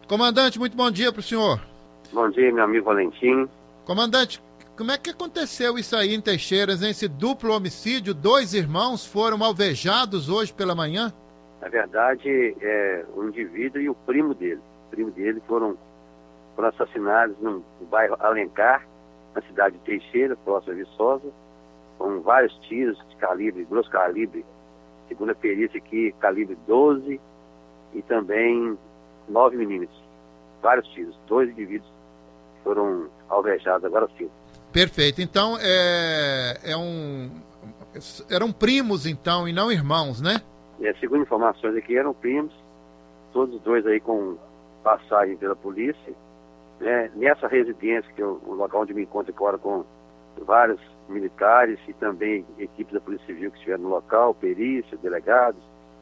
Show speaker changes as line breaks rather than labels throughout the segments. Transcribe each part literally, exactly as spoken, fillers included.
Comandante, muito bom dia para o senhor.
Bom dia, meu amigo Valentim.
Comandante, como é que aconteceu isso aí em Teixeiras, hein? Esse duplo homicídio? Dois irmãos foram alvejados hoje pela manhã?
Na verdade, é, o indivíduo e o primo dele. O primo dele foram, foram assassinados no, no bairro Alencar, na cidade de Teixeira, próximo a Viçosa, com vários tiros de calibre, grosso calibre, segundo a perícia aqui, calibre doze e também nove milímetros. Vários tiros. Dois indivíduos foram alvejados, agora sim.
Perfeito. Então, é, é um, eram primos, então, e não irmãos, né?
É, segundo informações aqui, eram primos, todos os dois aí com passagem pela polícia. Né? Nessa residência, que é o, o local onde me encontro agora, com vários militares e também equipes da Polícia Civil que estiveram no local, perícia, delegados,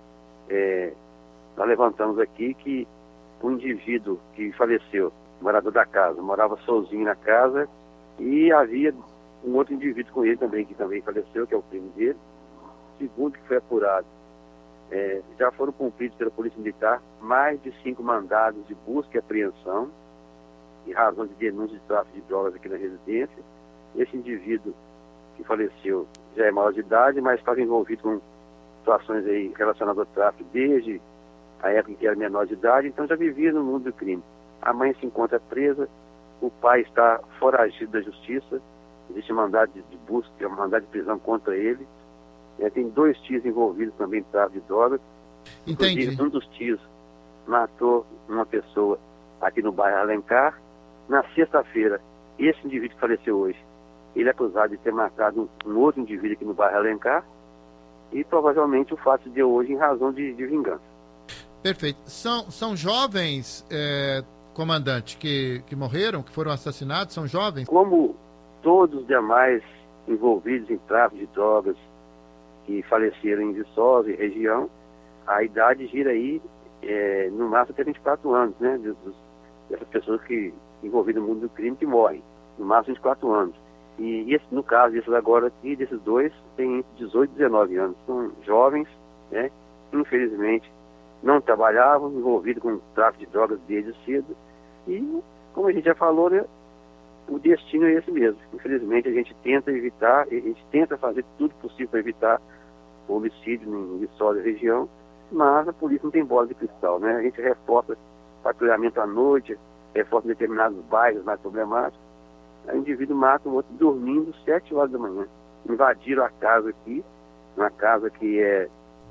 é, nós levantamos aqui que o indivíduo que faleceu, morador da casa, morava sozinho na casa e havia um outro indivíduo com ele também, que também faleceu, que é o primo dele. Segundo que foi apurado, é, já foram cumpridos pela Polícia Militar mais de cinco mandados de busca e apreensão em razão de denúncia de tráfico de drogas aqui na residência. Esse indivíduo que faleceu já é maior de idade, mas estava envolvido com situações aí relacionadas ao tráfico desde a época em que era menor de idade, então já vivia no mundo do crime. A mãe se encontra presa, o pai está foragido da justiça, existe mandado de, de busca, mandado de prisão contra ele. É, tem dois tios envolvidos também em tráfico de drogas.
Entendi.
Inclusive, um dos tios matou uma pessoa aqui no bairro Alencar. Na sexta-feira, esse indivíduo que faleceu hoje, ele é acusado de ter matado um, um outro indivíduo aqui no bairro Alencar, e provavelmente o fato de hoje em razão de, de vingança.
Perfeito. São, são jovens, é, comandante, que, que morreram, que foram assassinados? São jovens?
Como todos os demais envolvidos em tráfico de drogas que faleceram em Viçosa e região, a idade gira aí é, no máximo até vinte e quatro anos, né? Dos, dessas pessoas que envolvidas no mundo do crime que morrem, no máximo vinte e quatro anos. E esse, no caso desses agora aqui, desses dois, tem entre dezoito e dezenove anos. São jovens, né? Infelizmente, não trabalhavam, envolvidos com tráfico de drogas desde cedo. E, como a gente já falou, né? O destino é esse mesmo. Infelizmente, a gente tenta evitar, a gente tenta fazer tudo possível para evitar o homicídio em Viçosa e região, mas a polícia não tem bola de cristal, né? A gente reforça patrulhamento à noite, reforça determinados bairros mais problemáticos. Aí o indivíduo mata o outro dormindo sete horas da manhã. Invadiram a casa aqui, uma casa que é,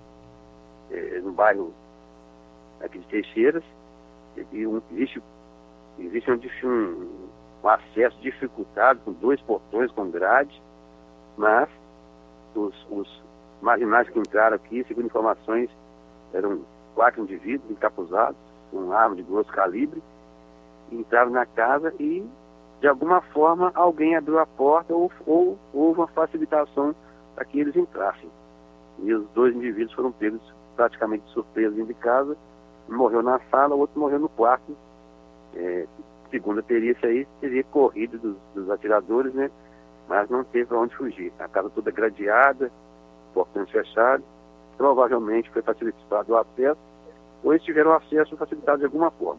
é no bairro aqui de Teixeiras, e um, existe, existe um, um, um acesso dificultado com dois portões com grade, mas os, os marginais que entraram aqui, segundo informações, eram quatro indivíduos encapuzados, com arma de grosso calibre, entraram na casa e, de alguma forma, alguém abriu a porta ou, ou houve uma facilitação para que eles entrassem. E os dois indivíduos foram pegos praticamente de surpresa dentro de casa. Um morreu na sala, o outro morreu no quarto. É, segundo a perícia aí, teria corrido dos, dos atiradores, né? Mas não teve para onde fugir. A casa toda gradeada, portões fechados. Provavelmente foi facilitado o acesso, ou eles tiveram acesso facilitado de alguma forma.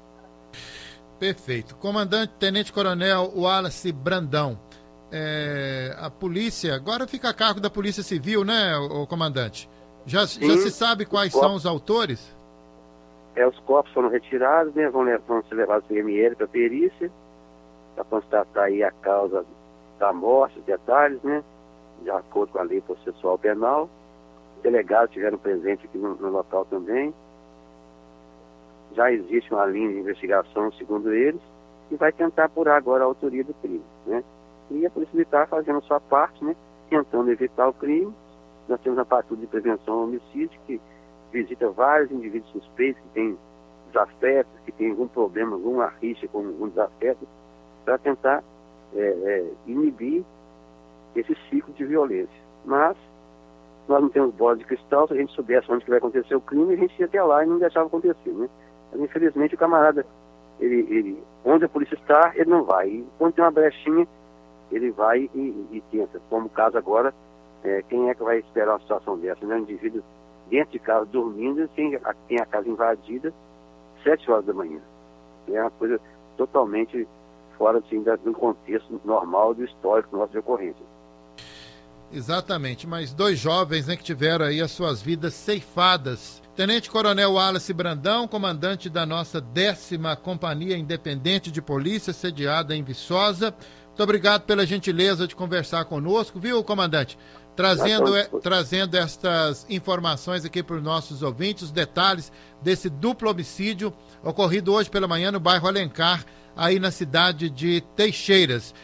Perfeito. Comandante Tenente Coronel Wallace Brandão, é, a polícia, agora fica a cargo da Polícia Civil, né, o, o comandante? Já, já se sabe quais são os autores?
É, os corpos foram retirados, né, vão, vão ser levados para o I M L para a perícia, para constatar aí a causa da morte, os detalhes, né, de acordo com a lei processual penal. Delegados estiveram presentes aqui no, no local também. Já existe uma linha de investigação, segundo eles, e vai tentar apurar agora a autoria do crime, né? E a Polícia Militar fazendo a sua parte, né? Tentando evitar o crime. Nós temos a patrulha de prevenção ao homicídio, que visita vários indivíduos suspeitos que têm desafetos, que têm algum problema, alguma rixa com algum desafeto, para tentar é, é, inibir esse ciclo de violência. Mas nós não temos bola de cristal. Se a gente soubesse onde que vai acontecer o crime, a gente ia até lá e não deixava acontecer, né? Mas, infelizmente, o camarada, ele, ele, onde a polícia está, ele não vai. E quando tem uma brechinha, ele vai e, e tenta. Como o caso agora, é, quem é que vai esperar uma situação dessa? Né? Um indivíduo dentro de casa, dormindo, tem a, tem a casa invadida, sete horas da manhã. É uma coisa totalmente fora assim, do contexto normal do histórico nosso de ocorrência.
Exatamente, mas dois jovens, né, que tiveram aí as suas vidas ceifadas. Tenente Coronel Wallace Brandão, comandante da nossa décima Companhia Independente de Polícia, sediada em Viçosa. Muito obrigado pela gentileza de conversar conosco, viu, comandante? Trazendo, é, trazendo estas informações aqui para os nossos ouvintes, os detalhes desse duplo homicídio ocorrido hoje pela manhã no bairro Alencar, aí na cidade de Teixeiras.